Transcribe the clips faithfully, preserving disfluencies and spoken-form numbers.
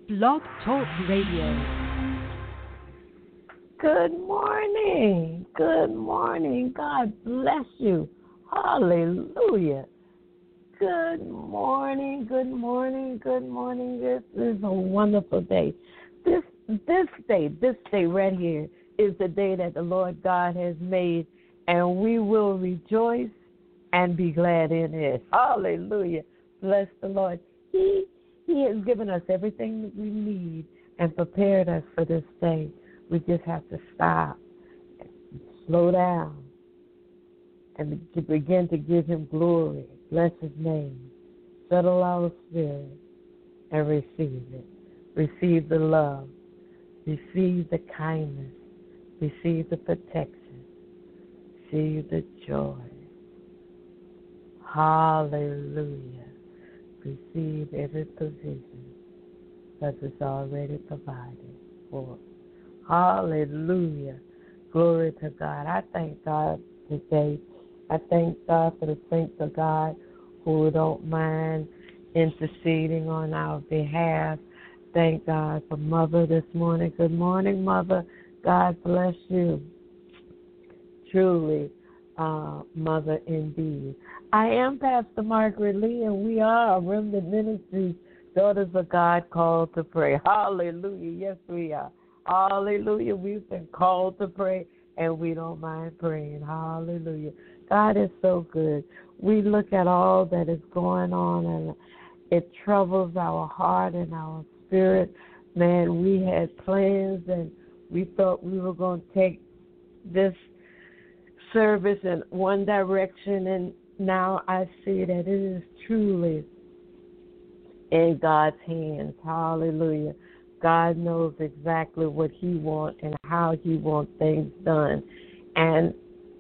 Blog Talk Radio. Good morning. Good morning. God bless you. Hallelujah. Good morning. Good morning. Good morning. This is a wonderful day. This this day, this day right here is the day that the Lord God has made, and we will rejoice and be glad in it. Hallelujah. Bless the Lord. He He has given us everything that we need and prepared us for this day. We just have to stop, slow down, and to begin to give him glory. Bless his name. Settle our spirit and receive it. Receive the love. Receive the kindness. Receive the protection. Receive the joy. Hallelujah. Receive every provision that is already provided for. Hallelujah. Glory to God. I thank God today. I thank God for the saints of God who don't mind interceding on our behalf. Thank God for Mother this morning. Good morning, Mother. God bless you. Truly, uh, Mother indeed. I am Pastor Margaret Lee, and we are a Remnant Ministries, Daughters of God, called to pray. Hallelujah. Yes, we are. Hallelujah. We've been called to pray, and we don't mind praying. Hallelujah. God is so good. We look at all that is going on, and it troubles our heart and our spirit. Man, we had plans, and we thought we were going to take this service in one direction, and now I see that it is truly in God's hands. Hallelujah. God knows exactly what he wants and how he wants things done. And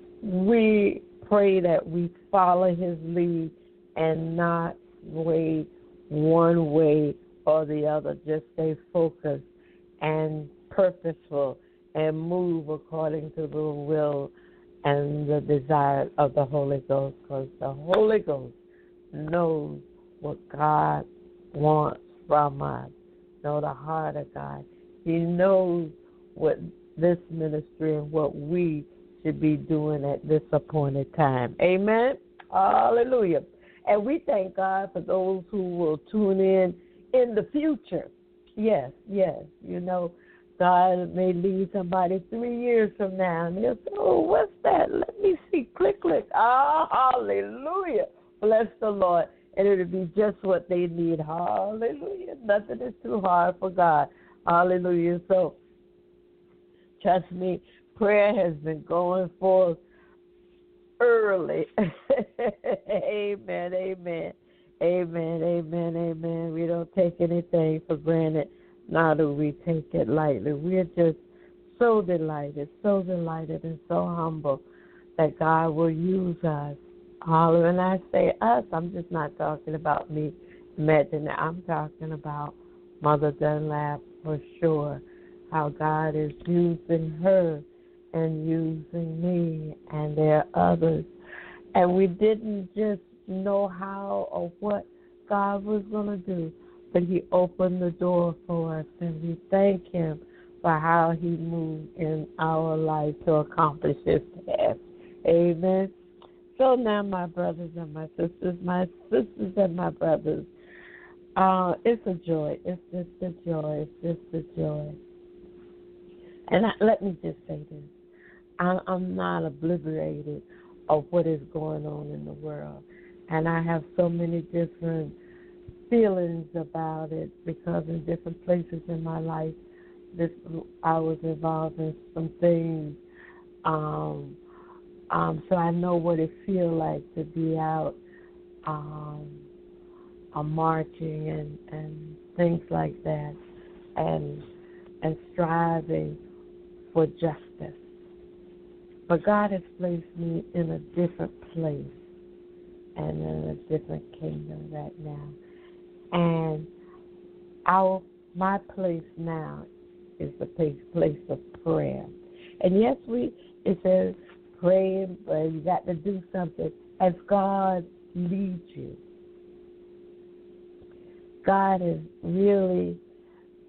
we pray that we follow his lead and not wait one way or the other. Just stay focused and purposeful and move according to the will and the desire of the Holy Ghost, because the Holy Ghost knows what God wants from us. Know the heart of God. He knows what this ministry and what we should be doing at this appointed time. Amen. Hallelujah. And we thank God for those who will tune in in the future. Yes, yes. You know, God may lead somebody three years from now, and they'll say, oh, what's that? Let me see. Click, click. Ah, hallelujah. Bless the Lord. And it'll be just what they need. Hallelujah. Nothing is too hard for God. Hallelujah. So, trust me, prayer has been going forth early. Amen, amen, amen, amen, amen. We don't take anything for granted, nor do we take it lightly. We're just so delighted, so delighted and so humble that God will use us. Hallelujah. When I say us, I'm just not talking about me imagining. I'm talking about Mother Dunlap for sure, how God is using her and using me, and there are others. And we didn't just know how or what God was going to do, but he opened the door for us, and we thank him for how he moved in our life to accomplish his task. Amen. So now, my brothers and my sisters, my sisters and my brothers, uh, it's a joy. It's just a joy. It's just a joy. And I, let me just say this. I, I'm not obliterated of what is going on in the world. And I have so many different feelings about it because in different places in my life, this I was involved in some things. Um, um, so I know what it feels like to be out um, uh, marching and, and things like that, and and striving for justice. But God has placed me in a different place and in a different kingdom right now. And our my place now is the place, place of prayer. And yes, we it says praying, but you got to do something as God leads you. God is really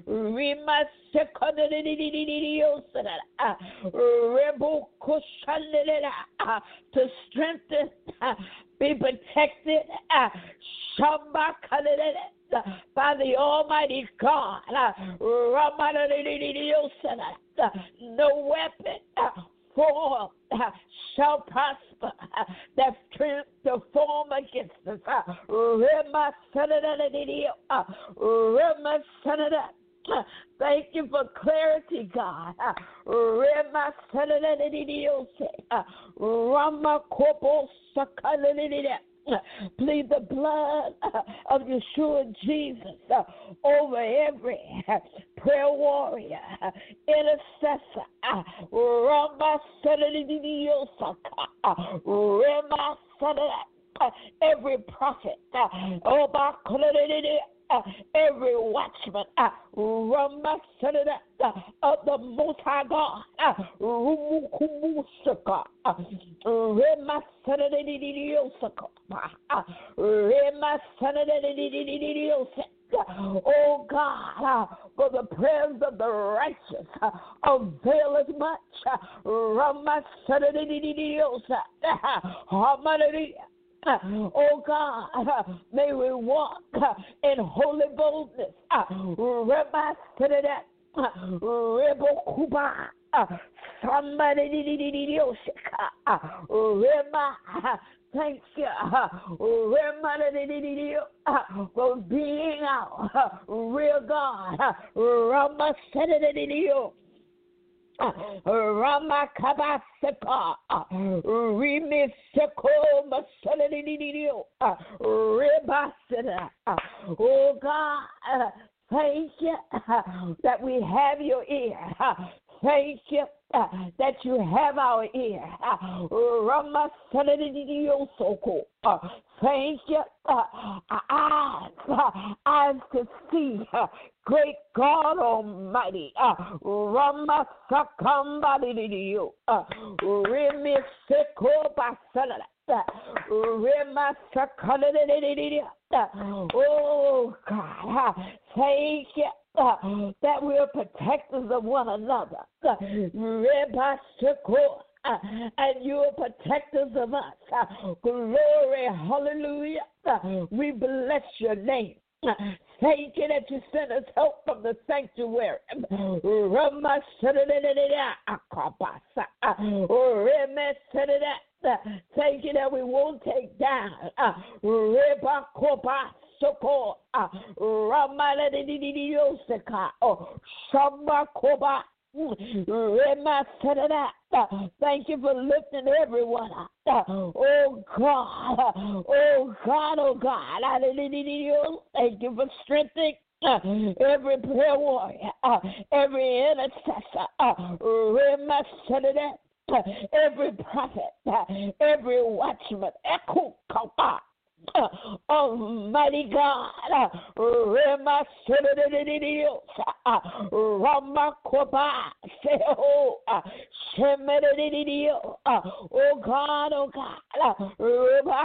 Rima Sekadidididididiosa, Rebo Koshanida, to strengthen, be protected, by the Almighty God. No weapon formed shall prosper that's trying to form against us. Thank you for clarity, God. Plead the blood of Yeshua Jesus over every prayer warrior, intercessor, every prophet, every watchman of the Most High God. Oh God, for the prayers of the righteous avail as much. Oh God, may we walk in holy boldness. Somebody thank you for being our real God. Ramakabaseka, Rimiseko, Masalinidio, Rebasina. Oh God, thank you that we have your ear. Thank you uh, that you have our ear. Uh, thank you, uh, eyes, uh, eyes to see. Uh, great God Almighty. Uh, Rama Sakambadidio. Uh, Remiseko Basalada. Oh God, thank you uh, that we're protectors of one another. Uh, and you're protectors of us. Uh, glory, hallelujah. Uh, we bless your name. Uh, thank you that you sent us help from the sanctuary. Thank you that we won't take down. Reba Koba Soko Ramana Didioseka Shamba Koba Rema Senada. Thank you for lifting everyone up. Oh God, oh God, oh God. Thank you for strengthening every prayer warrior, every intercessor. Rema Senada. Every prophet, every watchman, echo, Almighty God, Rema Rama Koba, Seho, Shemedidio, oh God, oh God, Rema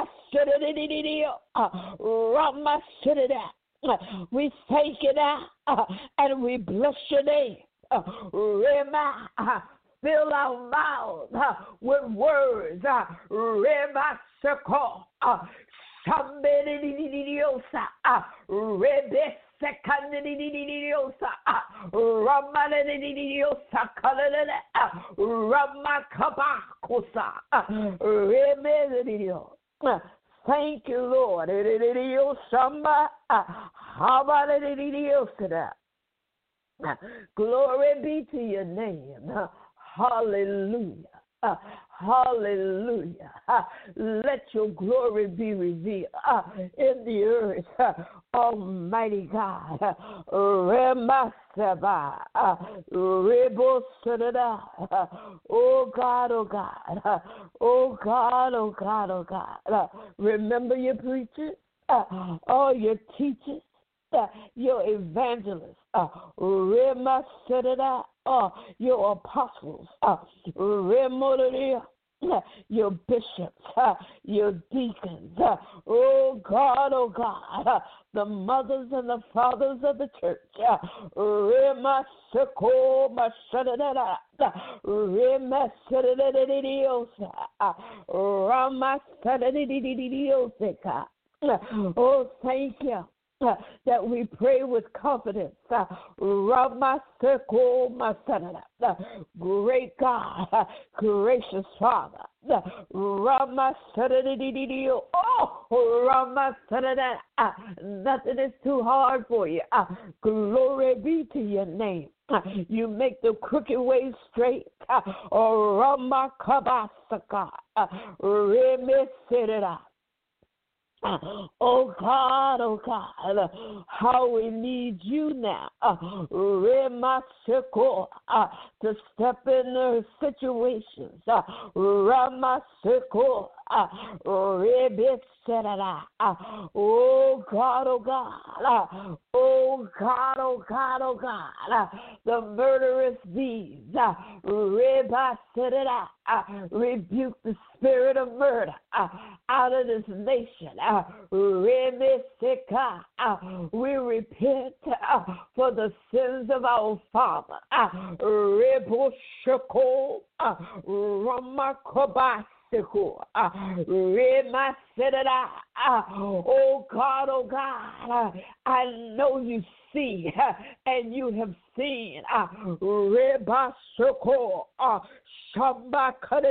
Rama we thank you now and we bless your name. Rema. Fill our mouths uh, with words. Reba Seko. Somebody-diosa. Rebe Sekandidiosa. Ramana-diosa. Ramakabakosa. Rebe-dio. Thank you, Lord. Samba. Habana-diosa. Glory be to your name. Hallelujah. Uh, hallelujah. Uh, let your glory be revealed uh, in the earth. Uh, Almighty God. Remasaba. Rebosada. Oh God, oh God. Uh, oh God, oh God, oh God. Uh, remember your preachers, uh, all your teachers, uh, your evangelists. Uh, Remasada. Uh, your apostles, uh, your bishops, uh, your deacons, uh, oh God, oh God, uh, the mothers and the fathers of the church, uh, Oh, thank you. Uh, that we pray with confidence. Uh, Ramaseko Masana. Uh, Great God, uh, gracious Father. Uh, Ramasadadididio. Oh, Ramasadada. Uh, Nothing is too hard for you. Uh, Glory be to your name. Uh, You make the crooked way straight. Uh, Ramakabasaka. Uh, Remesedada. Oh God, oh God, how we need you now, uh, Remaseko, uh, to step in the situations, uh, Ramaseko, uh, Rebeserara, uh, oh God, oh God, uh, oh God, oh God, oh God, uh, the murderous deeds, uh, Rebaserara, uh, rebuke the spirit of murder uh, out of this nation. Uh, uh, we repent uh, for the sins of our father. Uh, uh, Uh, oh God, oh God, uh, I know you see uh, and you have seen. Uh, uh, Shamba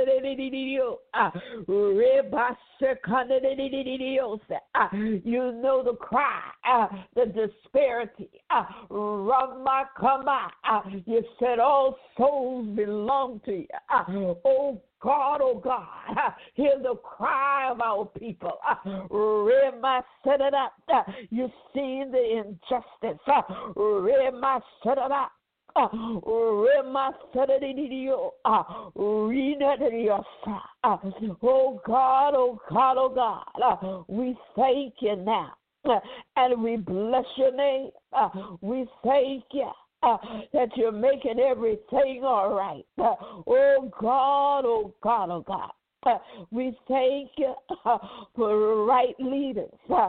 you know the cry, uh, the disparity. Uh, Ramakama, uh, you said all souls belong to you. Uh, oh God, oh God, uh, hear the cry of our people. Uh, Rema set it up. Uh, you see the injustice. Uh, Rema set it up. Uh, Rema set it in you. Uh, Rena it uh, Oh God, oh God, oh God, uh, we thank you now. Uh, and we bless your name. Uh, we thank you. Uh, that you're making everything all right. Uh, oh God, oh God, oh God. Uh, we thank you uh, for right leaders. Uh,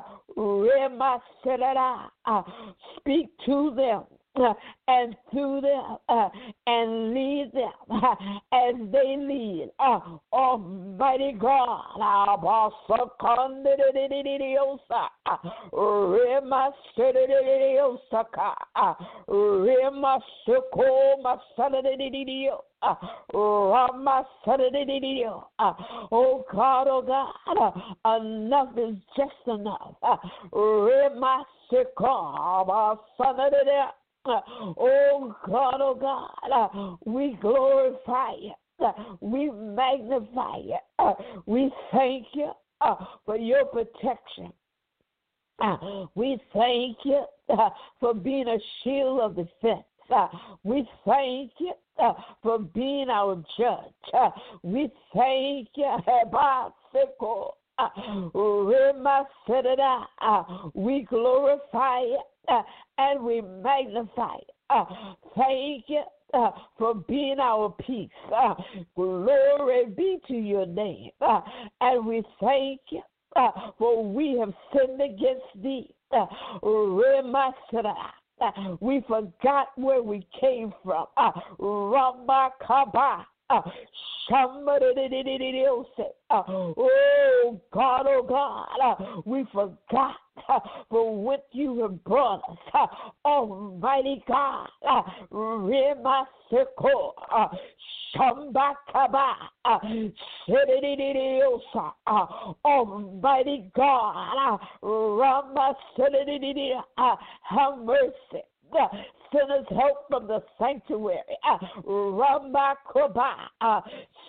uh, speak to them. Uh, and through them uh, and lead them uh, as they lead. Uh, Almighty God, our boss, oh God, oh God, uh, enough is just enough. Uh, Oh God, oh God, uh, we glorify you. Uh, we magnify you. Uh, we thank you uh, for your protection. Uh, we thank you uh, for being a shield of defense. Uh, we thank you uh, for being our judge. Uh, we thank you, Hebasiko. Uh, we glorify you. Uh, and we magnify. Uh, thank you uh, for being our peace. Uh, glory be to your name. Uh, and we thank you uh, for we have sinned against thee. Uh, uh, we forgot where we came from. Uh, Ramakaba. Uh, uh, oh God, oh God, uh, we forgot uh, for what you have brought us. Uh, Almighty God, uh, Remaseko, uh, Shambakaba, uh, uh, Almighty God, uh, Rama, uh, have mercy. Uh, send us help from the sanctuary. Uh, Ramakoba, uh,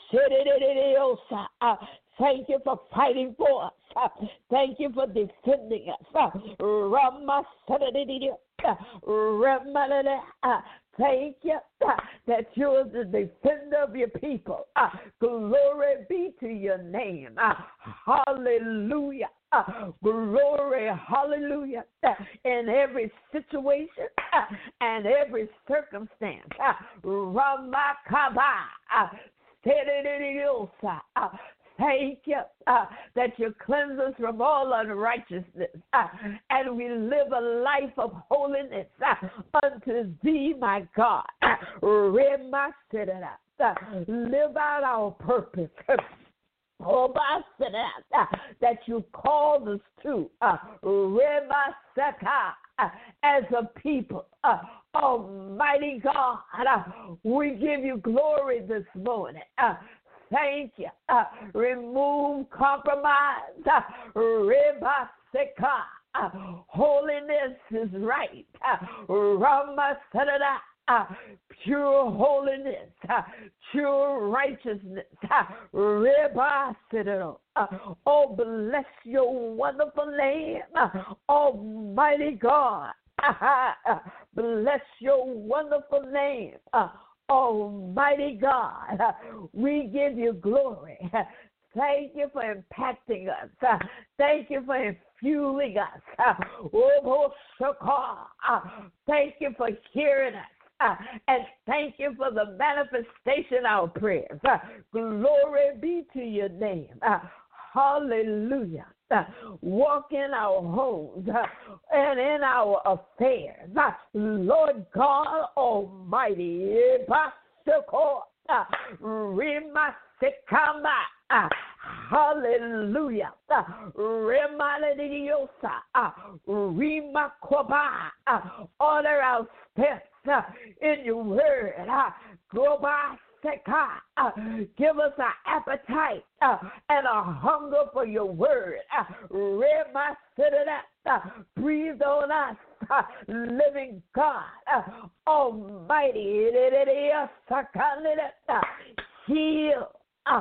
uh, thank you for fighting for us. Uh, thank you for defending us. Uh, Rama, uh, uh, thank you uh, that you are the defender of your people. Uh, glory be to your name. Uh, hallelujah. Uh, glory, hallelujah, uh, in every situation uh, and every circumstance. Uh, Ramakaba, uh, uh, thank you uh, that you cleanse us from all unrighteousness, uh, and we live a life of holiness uh, unto thee, my God. Uh, uh, live out our purpose. Oh, my sinner, uh, that you called us to, uh, Remaseka, uh, as a people. Uh, Almighty God, uh, we give you glory this morning. Uh, thank you. Uh, remove compromise. Uh, Remaseka. Uh, holiness is right. Uh, Ramasada. Uh, pure holiness, uh, pure righteousness. Uh, uh, oh, bless your wonderful name, uh, Almighty God. Uh, bless your wonderful name, uh, Almighty God. Uh, we give you glory. Uh, thank you for impacting us. Uh, thank you for fueling us. Uh, oh, uh, thank you for hearing us. Uh, and thank you for the manifestation of our prayers. Uh, glory be to your name. Uh, hallelujah. Uh, walk in our homes uh, and in our affairs. Uh, Lord God Almighty. Uh, uh, hallelujah. Uh, uh, order our steps. Uh, in your word, uh, go by, uh, give us an appetite uh, and a hunger for your word. Uh, uh, breathe on us, uh, living God, uh, Almighty, uh, heal, uh,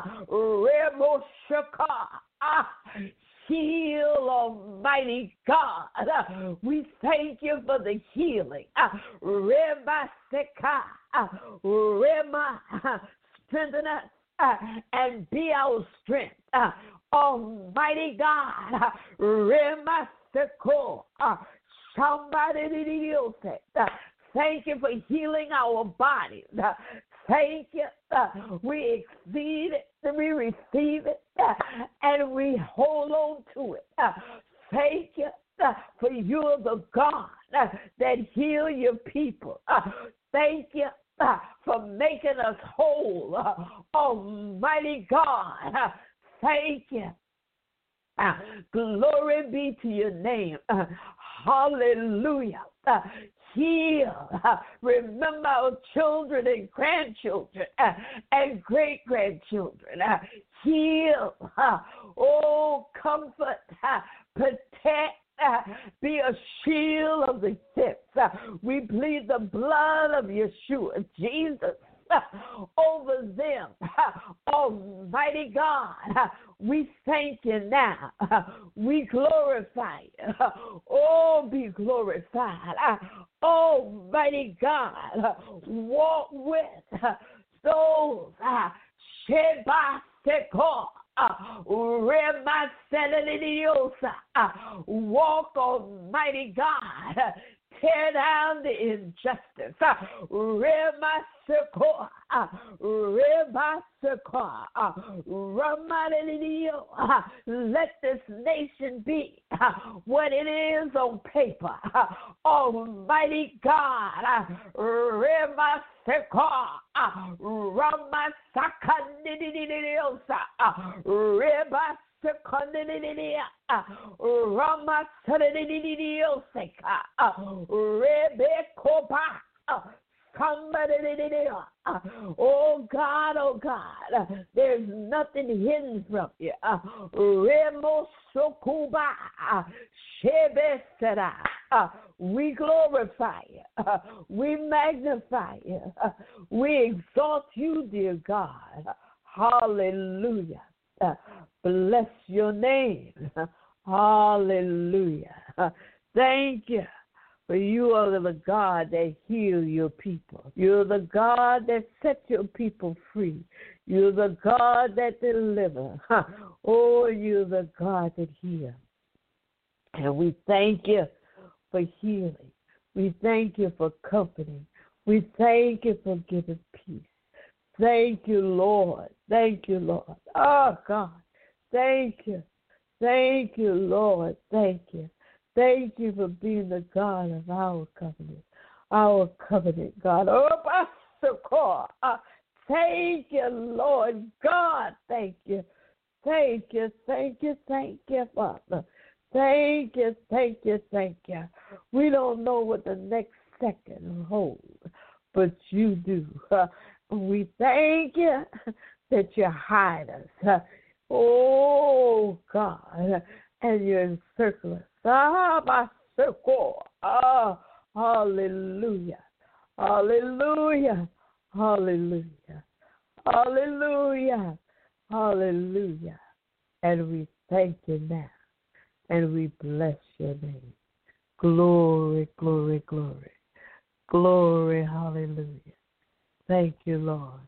uh, heal, Almighty God. Uh, we thank you for the healing. Uh, Rema Seka, uh, Rema, uh, strengthen us uh, and be our strength. Uh, Almighty God, uh, Rema Seko, uh, somebody else. Uh, thank you for healing our bodies. Uh, Thank you. Uh, we exceed it, we receive it, uh, and we hold on to it. Uh, thank you uh, for you're the God uh, that heal your people. Uh, thank you uh, for making us whole. Uh, Almighty God, uh, thank you. Uh, glory be to your name. Uh, hallelujah. Uh, heal. Uh, remember our children and grandchildren uh, and great-grandchildren. Uh, heal. Uh, oh, comfort. Uh, protect. Uh, be a shield of the sick. Uh, we plead the blood of Yeshua, Jesus, uh, over them. Uh, Almighty God, uh, we thank you now. Uh, we glorify you. Uh, oh, be glorified. Uh, Almighty God, uh, walk with uh, those uh, Sheba Sekor. Uh, uh, walk, Almighty God, uh, tear down the injustice. Uh, uh, uh, let this nation be uh, what it is on paper. Uh, Almighty God, uh, oh God, oh God, there's nothing hidden from you. We glorify you. We magnify you. We exalt you, dear God. Hallelujah. Bless your name. Hallelujah. Thank you. For you are the God that heal your people. You're the God that set your people free. You're the God that deliver. Oh, you're the God that heals. And we thank you for healing. We thank you for comforting. We thank you for giving peace. Thank you, Lord. Thank you, Lord. Oh, God. Thank you. Thank you, Lord. Thank you. Thank you for being the God of our covenant, our covenant God. Oh, uh, thank you, Lord God. Thank you. thank you, thank you, thank you, Father. Thank you, thank you, thank you. We don't know what the next second holds, but you do. Uh, we thank you that you hide us. Uh, oh, God, and you encircle us. Ah, my circle. Ah, hallelujah. Hallelujah. Hallelujah. Hallelujah. Hallelujah. And we thank you now. And we bless your name. Glory, glory, glory. Glory, hallelujah. Thank you, Lord.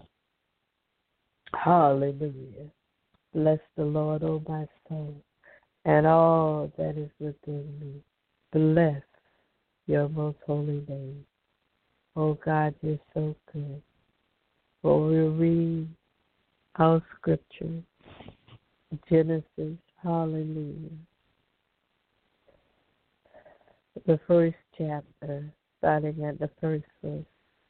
Hallelujah. Bless the Lord, O my soul, and all that is within me. Bless your most holy name. Oh God, you're so good. For we read our scripture, Genesis, hallelujah. The first chapter, starting at the first verse.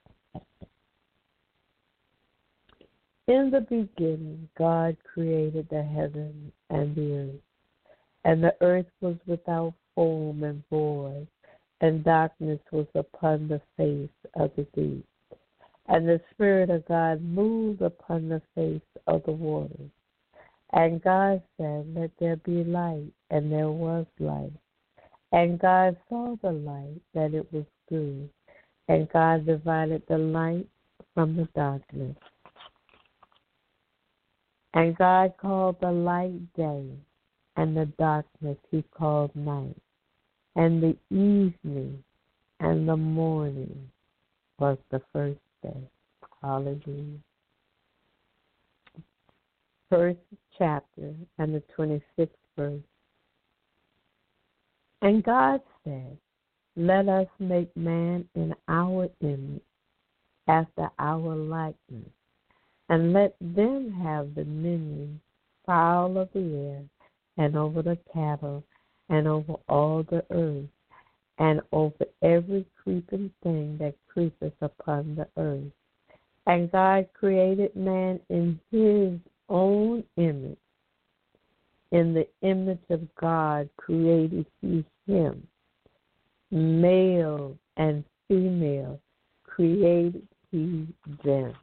In the beginning, God created the heaven and the earth, and the earth was without form and void, and darkness was upon the face of the deep. And the Spirit of God moved upon the face of the waters. And God said, let there be light, and there was light. And God saw the light, that it was good. And God divided the light from the darkness. And God called the light day, and the darkness he called night. And the evening and the morning was the first day. Hallelujah. First chapter and the twenty-sixth verse. And God said, let us make man in our image, after our likeness, and let them have dominion, fowl of the air, and over the cattle, and over all the earth, and over every creeping thing that creepeth upon the earth. And God created man in his own image. In the image of God created he him. Male and female created he them.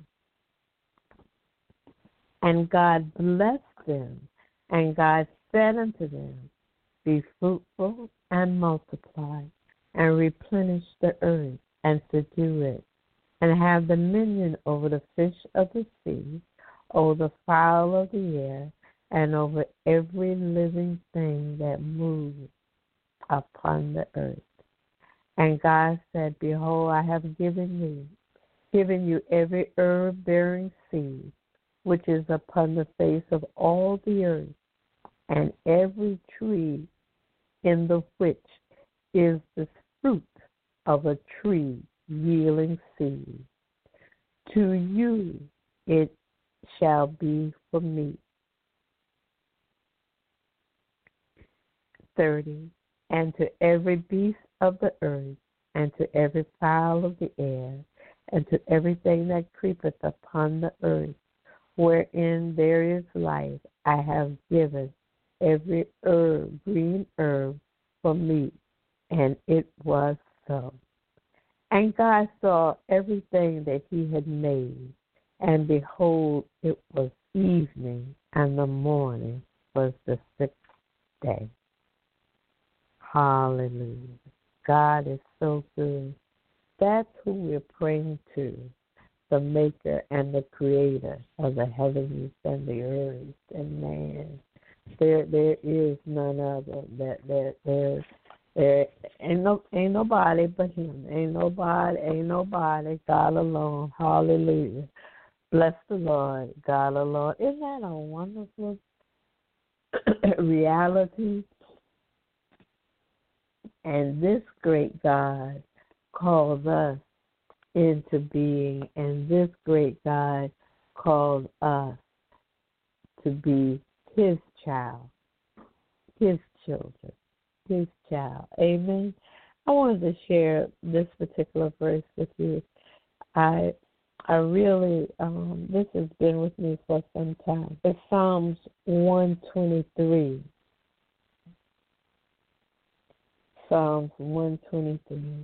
And God blessed them, and God said unto them, be fruitful and multiply, and replenish the earth, and subdue it, and have dominion over the fish of the sea, over the fowl of the air, and over every living thing that moves upon the earth. And God said, behold, I have given you, given you every herb bearing seed, which is upon the face of all the earth, and every tree in the which is the fruit of a tree yielding seed. To you it shall be for meat. thirty. And to every beast of the earth, and to every fowl of the air, and to everything that creepeth upon the earth, wherein there is life, I have given every herb, green herb, for meat. And it was so. And God saw everything that he had made, and behold, it was evening, and the morning was the sixth day. Hallelujah. God is so good. That's who we're praying to, the maker and the creator of the heavens and the earth and man. There there is none other. That there there there ain't no ain't nobody but him. Ain't nobody, ain't nobody, God alone. Hallelujah. Bless the Lord, God alone. Isn't that a wonderful reality? And this great God called us into being, and this great God called us to be his child, his children, his child. Amen. I wanted to share this particular verse with you. I I really, um, this has been with me for some time. It's Psalms one twenty-three. Psalms one twenty-three.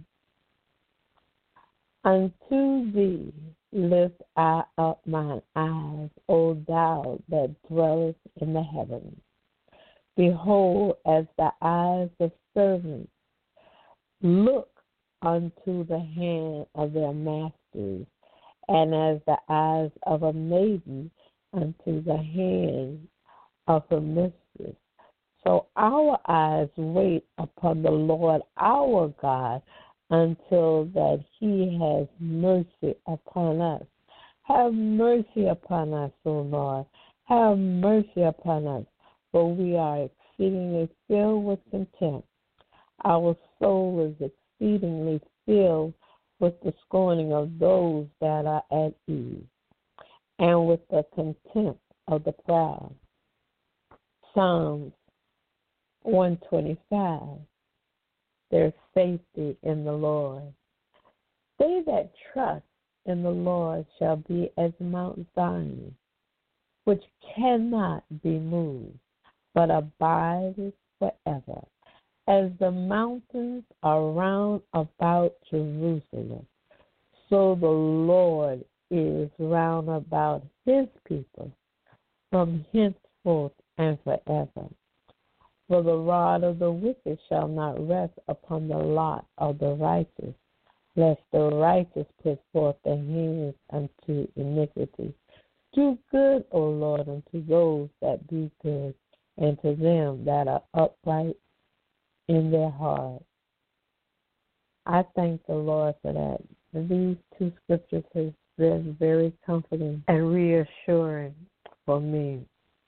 Unto thee lift I up mine eyes, O thou that dwellest in the heavens. Behold, as the eyes of servants look unto the hand of their masters, and as the eyes of a maiden unto the hand of her mistress. So our eyes wait upon the Lord our God until that he has mercy upon us. Have mercy upon us, O Lord. Have mercy upon us, for we are exceedingly filled with contempt. Our soul is exceedingly filled with the scorning of those that are at ease, and with the contempt of the proud. Psalms one twenty-five. There's safety in the Lord. They that trust in the Lord shall be as Mount Zion, which cannot be moved, but abideth forever. As the mountains are round about Jerusalem, so the Lord is round about his people from henceforth and forever. For the rod of the wicked shall not rest upon the lot of the righteous, lest the righteous put forth their hands unto iniquity. Do good, O Lord, unto those that do good, and to them that are upright in their heart. I thank the Lord for that. These two scriptures have been very comforting and reassuring for me.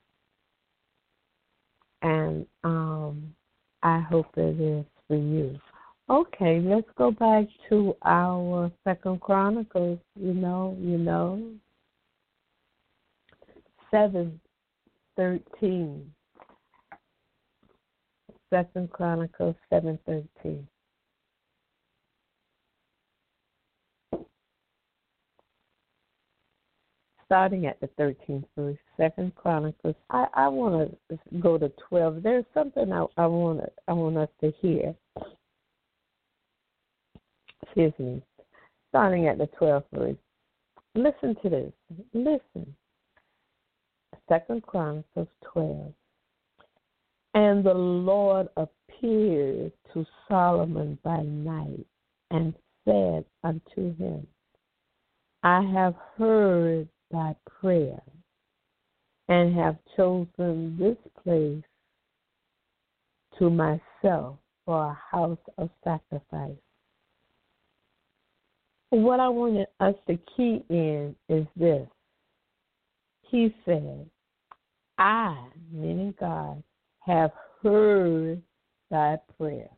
And um, I hope it is for you. Okay, let's go back to our Second Chronicles. You know, you know, seven thirteen. Second Chronicles seven thirteen. Starting at the thirteenth verse, Second Chronicles. I, I want to go to twelve. There's something I, I want I want us to hear. Excuse me. Starting at the twelfth verse. Listen to this. Listen. Second Chronicles twelve. And the Lord appeared to Solomon by night and said unto him, I have heard thy prayer, and have chosen this place to myself for a house of sacrifice. What I wanted us to key in is this. He said, I, meaning God, have heard thy prayer.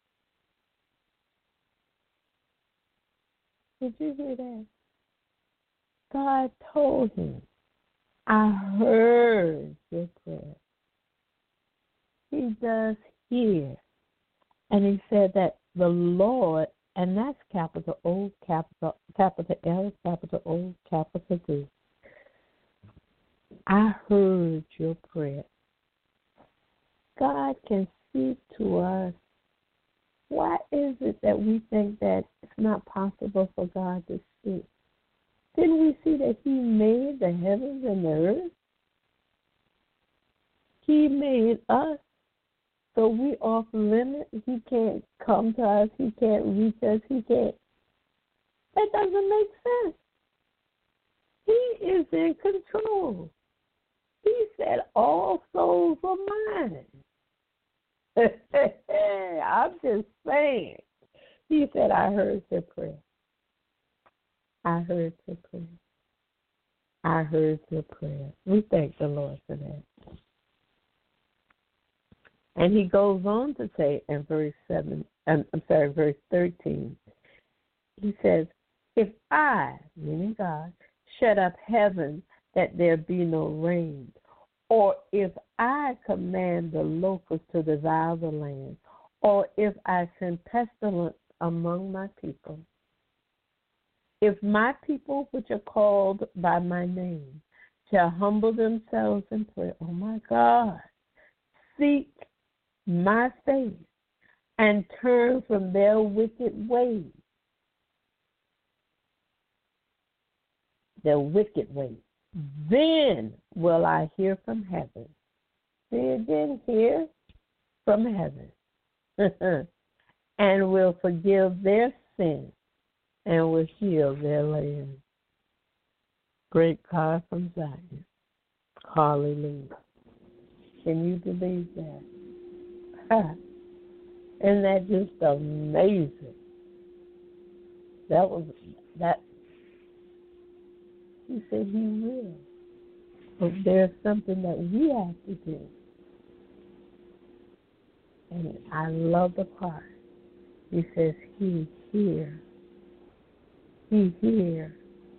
Did you hear that? God told him, I heard your prayer. He does hear. And he said that the Lord, and that's capital O, capital, capital L, capital O, capital D. I heard your prayer. God can speak to us. Why is it that we think that it's not possible for God to speak? Didn't we see that he made the heavens and the earth? He made us. So we off limit. He can't come to us. He can't reach us. He can't. That doesn't make sense. He is in control. He said, all souls are mine. I'm just saying. He said, I heard your prayer. I heard your prayer. I heard your prayer. We thank the Lord for that. And he goes on to say in verse seven, I'm sorry, verse thirteen, he says, if I, meaning God, shut up heaven that there be no rain, or if I command the locusts to devour the land, or if I send pestilence among my people, If my people, which are called by my name, shall humble themselves and pray, oh my God, seek my face and turn from their wicked ways, their wicked ways, then will I hear from heaven. See again, hear from heaven, and will forgive their sin and will heal their land. Great God from Zion. Hallelujah. Can you believe that? Ha. Isn't that just amazing? That was that. He said he will. But there's something that we have to do. And I love the part. He says he hear. He hear.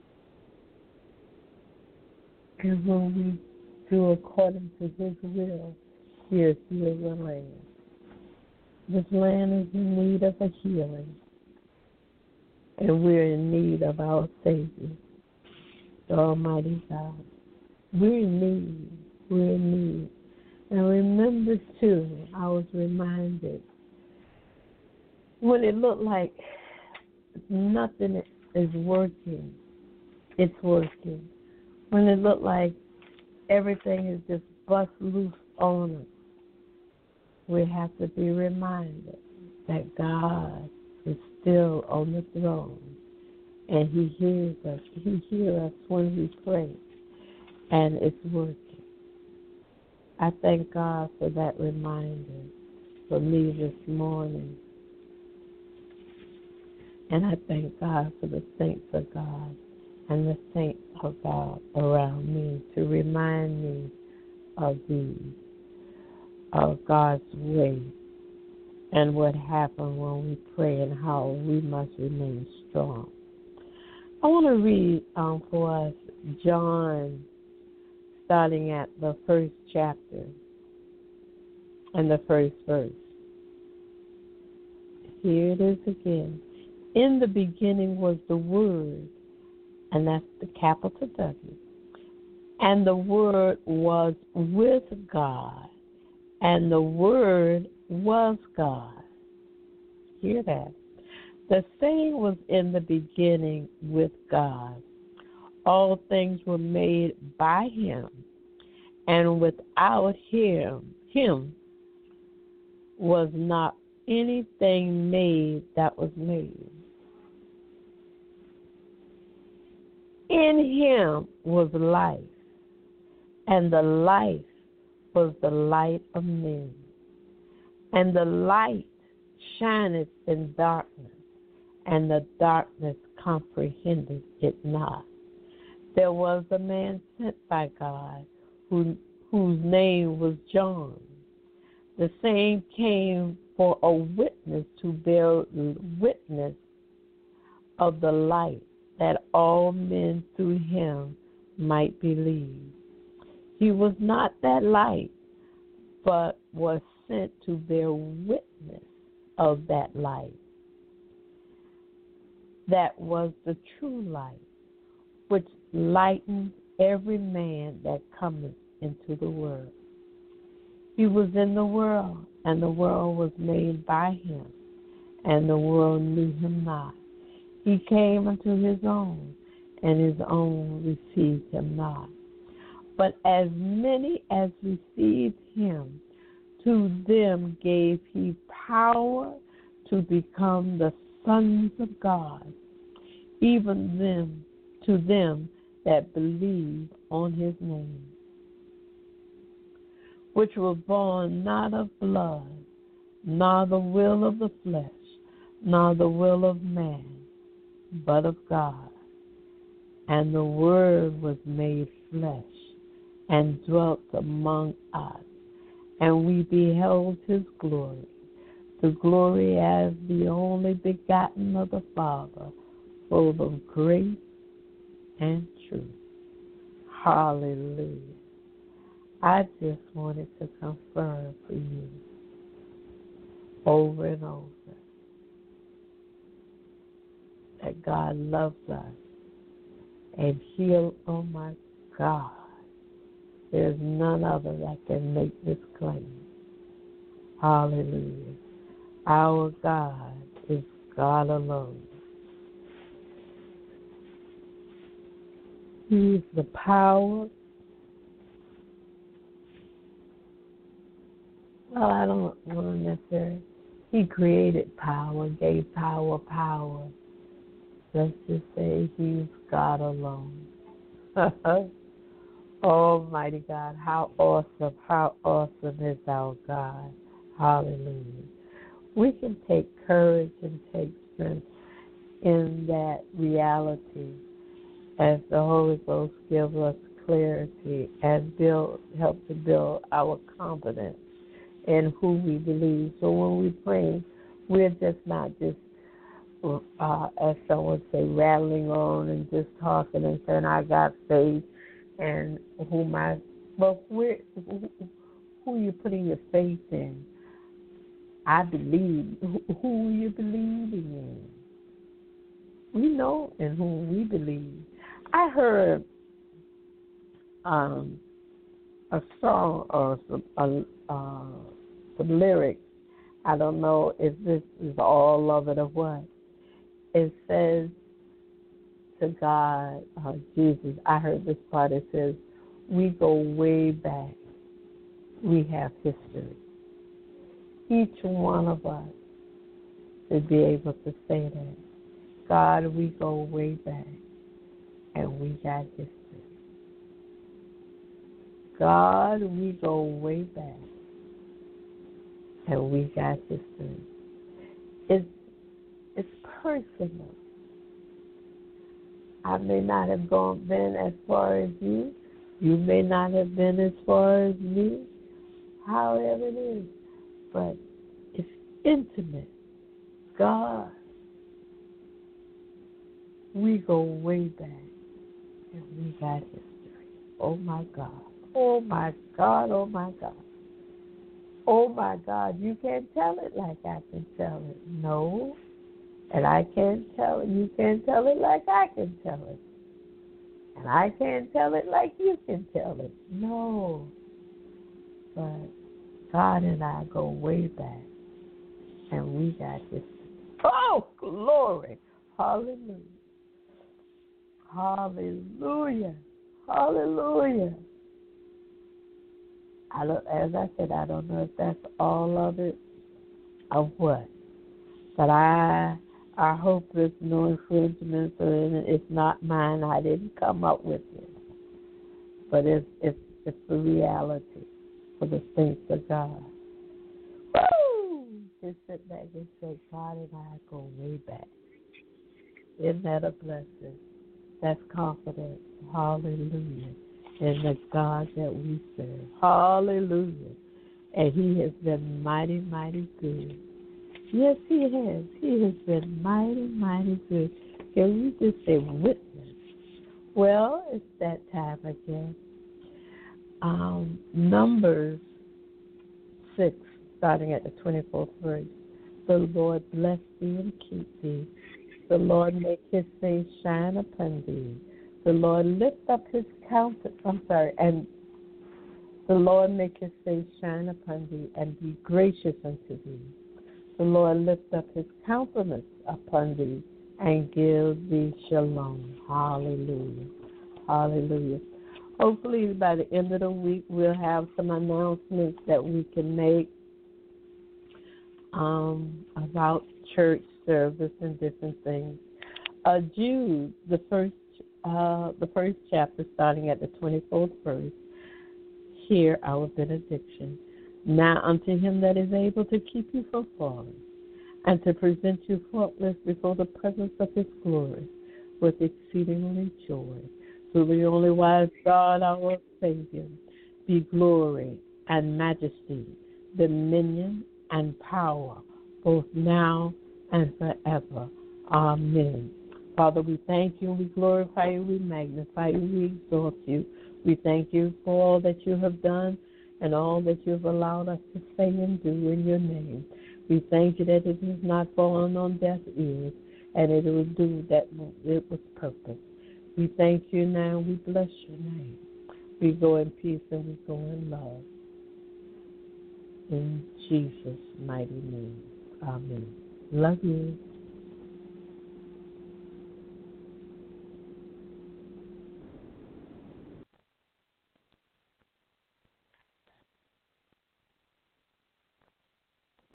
And when we do according to his will, he'll heal the land. This land is in need of a healing. And we're in need of our Savior, the Almighty God. We're in need. We're in need. And remember, too, I was reminded, when it looked like nothing is working, it's working. When it looked like everything is just bust loose on us, we have to be reminded that God is still on the throne, and he hears us. He hears us when we pray, and it's working. I thank God for that reminder for me this morning. And I thank God for the saints of God and the saints of God around me to remind me of these, of God's way and what happened when we pray and how we must remain strong. I want to read um, for us John, starting at the first chapter and the first verse. Here it is again. In the beginning was the Word, and that's the capital W. And the Word was with God, and the Word was God. Hear that? The same was in the beginning with God. All things were made by him, and without him, him was not anything made that was made. In him was life, and the life was the light of men. And the light shineth in darkness, and the darkness comprehended it not. There was a man sent by God who, whose name was John. The same came for a witness to bear witness of the light, that all men through him might believe. He was not that light, but was sent to bear witness of that light. That was the true light, which lightens every man that cometh into the world. He was in the world, and the world was made by him, and the world knew him not. He came unto his own, and his own received him not. But as many as received him, to them gave he power to become the sons of God, even them to them that believe on his name, which were born not of blood, nor the will of the flesh, nor the will of man, but of God. And the Word was made flesh and dwelt among us, and we beheld his glory, the glory as the only begotten of the Father, full of grace and truth. Hallelujah. I just wanted to confirm for you over and over that God loves us and heal. Oh, my God. There's none other that can make this claim. Hallelujah. Our God is God alone. He's the power. Well, I don't want to necessarily. He created power, gave power power. Let's just say he's God alone. Almighty God, how awesome, how awesome is our God. Hallelujah. We can take courage and take strength in that reality as the Holy Ghost gives us clarity and build, help to build our confidence in who we believe. So when we pray, we're just not just, uh, as someone say, rattling on and just talking and saying, I got faith and who my, but where, who, who you putting your faith in? I believe. Who, who are you believing in? We know in whom we believe. I heard um, a song or some, uh, uh, some lyrics. I don't know if this is all of it or what. It says to God, uh, Jesus, I heard this part. It says, we go way back. We have history. Each one of us should be able to say that. God, we go way back, and we got history. God, we go way back, and we got history. It's, it's personal. I may not have gone been as far as you. You may not have been as far as me. However it is. But it's intimate. God, we go way back, and we got history. Oh, my God. Oh, my God. Oh, my God. Oh, my God. You can't tell it like I can tell it. No. And I can't tell it. You can't tell it like I can tell it. And I can't tell it like you can tell it. No. But God and I go way back, and we got history. Oh, glory. Hallelujah. Hallelujah. Hallelujah. I don't, as I said, I don't know if that's all of it or what. But I I hope there's no infringements or anything. It's not mine. I didn't come up with it. But it's, it's, it's the reality for the saints of God. Woo! Just sit back and say, God and I go way back. Isn't that a blessing? That's confidence. Hallelujah. In the God that we serve. Hallelujah. And he has been mighty, mighty good. Yes, he has. He has been mighty, mighty good. Can we just say witness? Well, it's that time again. Um, Numbers six, starting at the twenty-fourth verse. The Lord bless thee and keep thee. The Lord make his face shine upon thee. The Lord lift up his countenance. I'm sorry, and the Lord make his face shine upon thee and be gracious unto thee. The Lord lift up his countenance upon thee and give thee shalom. Hallelujah. Hallelujah. Hopefully by the end of the week we'll have some announcements that we can make um, about church service and different things. Uh, Jude, the first, uh, the first chapter, starting at the twenty-fourth verse. Hear our benediction. Now unto him that is able to keep you from falling, and to present you faultless before the presence of his glory, with exceedingly joy. To the only wise God, our Savior, be glory and majesty, dominion and power, both now and forever. Amen. Father, we thank you, we glorify you, we magnify you, we exalt you. We thank you for all that you have done and all that you have allowed us to say and do in your name. We thank you that it has not fallen on deaf ears, and it will do that it was purpose. We thank you now. We bless your name. We go in peace and we go in love. In Jesus' mighty name. Amen. Love you.